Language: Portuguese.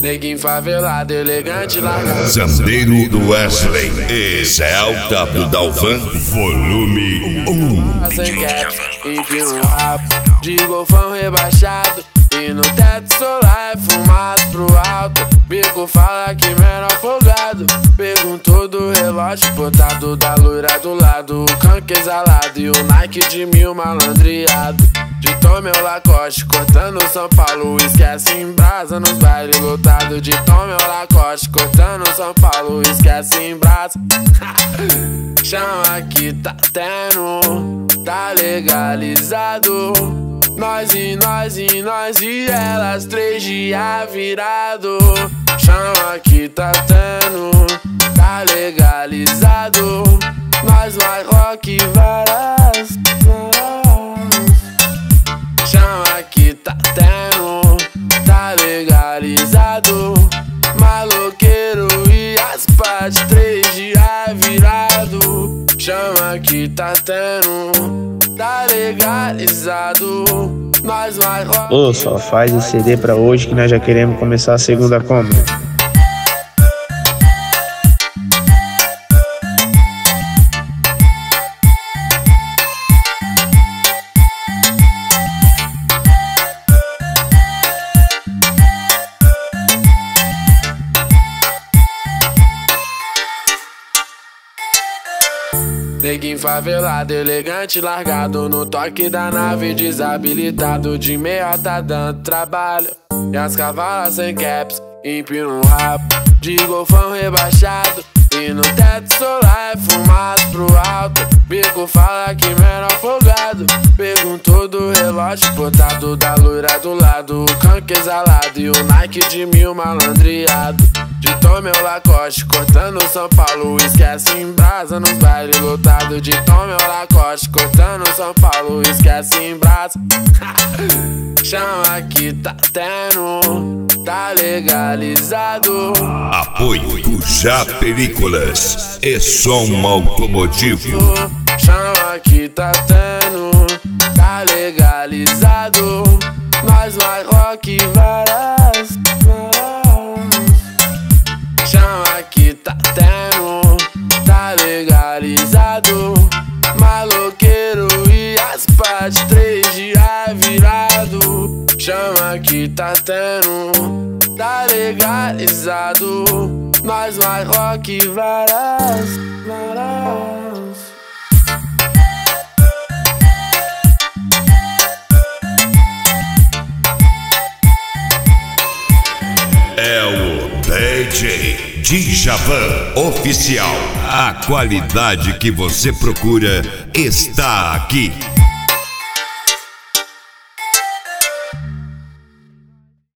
Neguinho favelado, elegante, largado. Zandeiro do Wesley e Zé Alta Dalvan, volume 1. Sem cap, empina um rabo de golfão rebaixado. E no teto solar é fumado pro alto. Bico fala que menor folgado. Perguntou do relógio botado da loira do lado. O canque exalado e o Nike de 1000 malandreado. De Tom meu Lacoste, cortando São Paulo. Esquece em brasa nos bailes lotados. De Tom meu Lacoste, cortando São Paulo. Esquece em brasa. Chama que tá tendo, tá legalizado. Nós e elas 3 dias virado. Chama que tá tendo, tá legalizado. Nós vai rock varas. Chama que tá tendo, tá legalizado. Maloqueiro e as partes 3 dias virado. Chama que tá tendo, tá legalizado. Nós vai rock. Ô, só faz esse CD pra hoje que nós já queremos começar a segunda como. Neguinho favelado, elegante, largado. No toque da nave, desabilitado. De meia tá dando trabalho. E as cavalas sem caps, empina um rabo de golfão rebaixado. E no teto solar é fumado pro alto. Bico fala que menor folgado. Perguntou do relógio botado da loira do lado. O canque exalado e o Nike de 1000 malandreado. De Tom meu Lacoste, cortando São Paulo. Esquece em brasa nos bailes lotados. De Tom meu Lacoste, cortando São Paulo. Esquece em brasa. Chama que tá tendo, tá legalizado. Apoio Pujá Películas e som automotivo. Chama que tá tendo, tá legalizado. Nós vai rock varas. Chama que tá tendo, tá legalizado. Maloqueiro e as partes 3 dias virado. Chama que tá tendo, tá legalizado. Nós vai rock varas. É o DJ Djavan Oficial. A qualidade que você procura está aqui.